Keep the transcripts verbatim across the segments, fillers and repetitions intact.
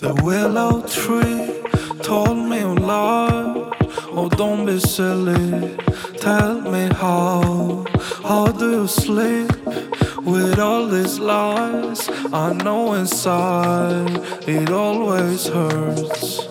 The willow tree told me you love. Oh, don't be silly. Tell me how. How do you sleep with all these lies? I know inside it always hurts.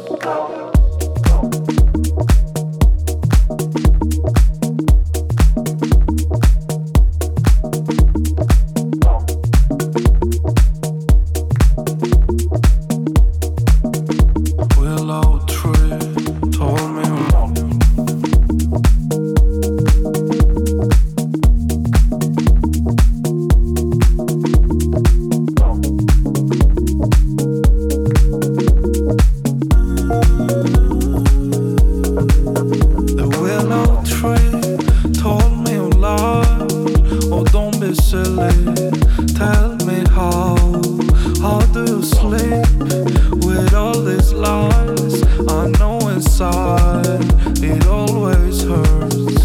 Tell me how, how do you sleep with all these lies? I know inside it always hurts.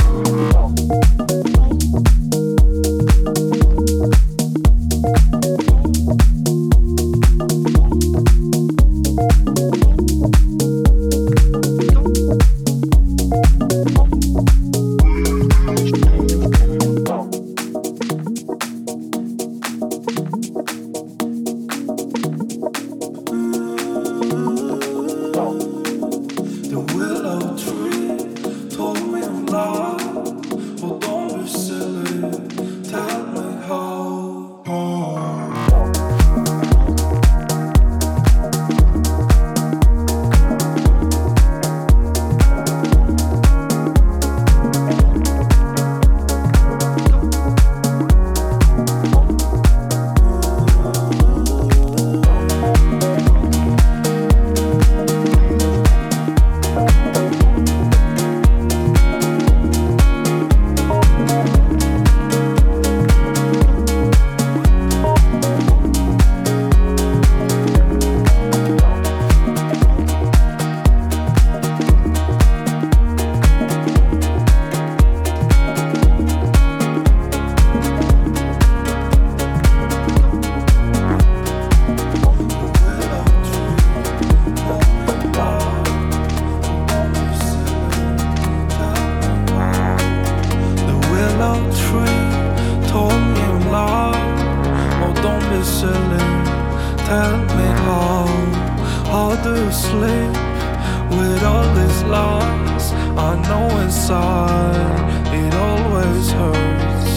Tell me how, how do you sleep with all these lies? I know inside it always hurts.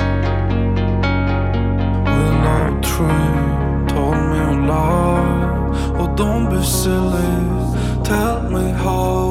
Willow tree told me you lie. Oh, don't be silly. Tell me how.